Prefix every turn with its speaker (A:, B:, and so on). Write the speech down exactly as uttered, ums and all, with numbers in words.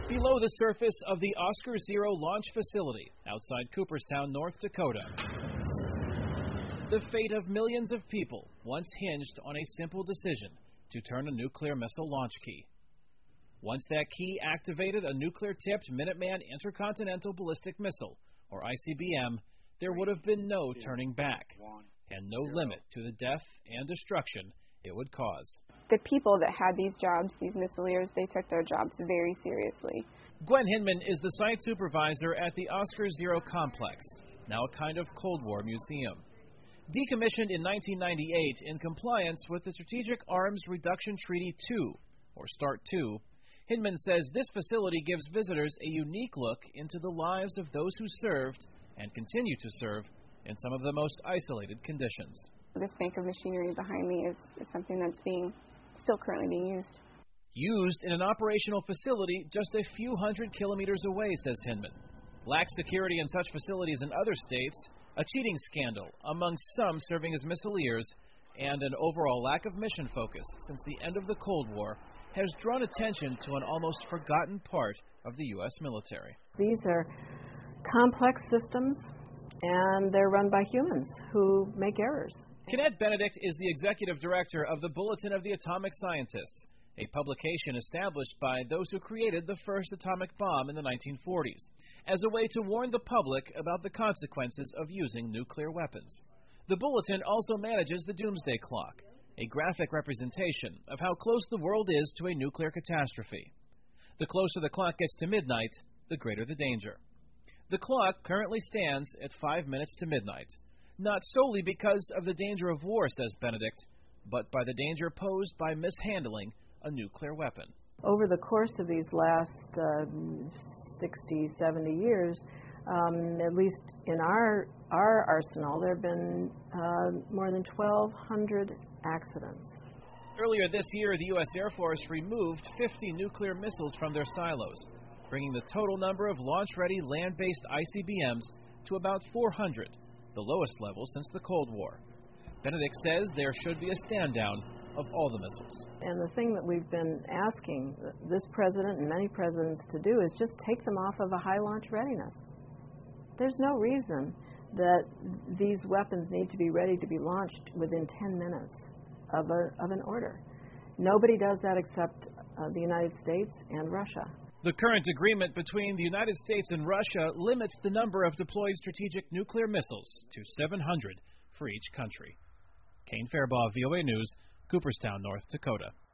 A: Below the surface of the Oscar Zero launch facility outside Cooperstown, North Dakota, the fate of millions of people once hinged on a simple decision to turn a nuclear missile launch key. Once that key activated a nuclear-tipped Minuteman Intercontinental Ballistic Missile, or I C B M, there would have been no turning back, and no limit to the death and destruction it would cause.
B: The people that had these jobs, these missileers, they took their jobs very seriously.
A: Gwen Hinman is the site supervisor at the Oscar Zero complex, now a kind of Cold War museum. Decommissioned in nineteen ninety-eight in compliance with the Strategic Arms Reduction Treaty two, or START two, Hinman says this facility gives visitors a unique look into the lives of those who served and continue to serve in some of the most isolated conditions.
B: This bank of machinery behind me is, is something that's being still currently being used.
A: Used in an operational facility just a few hundred kilometers away, says Hinman. Lax security in such facilities in other states, a cheating scandal among some serving as missileers, and an overall lack of mission focus since the end of the Cold War has drawn attention to an almost forgotten part of the U S military.
C: These are complex systems, and they're run by humans who make errors.
A: Kenneth Benedict is the executive director of the Bulletin of the Atomic Scientists, a publication established by those who created the first atomic bomb in the nineteen forties, as a way to warn the public about the consequences of using nuclear weapons. The Bulletin also manages the Doomsday Clock, a graphic representation of how close the world is to a nuclear catastrophe. The closer the clock gets to midnight, the greater the danger. The clock currently stands at five minutes to midnight, not solely because of the danger of war, says Benedict, but by the danger posed by mishandling a nuclear weapon.
C: Over the course of these last uh, sixty, seventy years, um, at least in our our arsenal, there have been uh, more than twelve hundred accidents.
A: Earlier this year, the U S Air Force removed fifty nuclear missiles from their silos, bringing the total number of launch-ready land-based I C B Ms to about four hundred, the lowest level since the Cold War. Benedict says there should be a stand-down of all the missiles.
C: And the thing that we've been asking this president and many presidents to do is just take them off of a high launch readiness. There's no reason that these weapons need to be ready to be launched within ten minutes of, a, of an order. Nobody does that except uh, the United States and Russia.
A: The current agreement between the United States and Russia limits the number of deployed strategic nuclear missiles to seven hundred for each country. Kane Fairbaugh, V O A News, Cooperstown, North Dakota.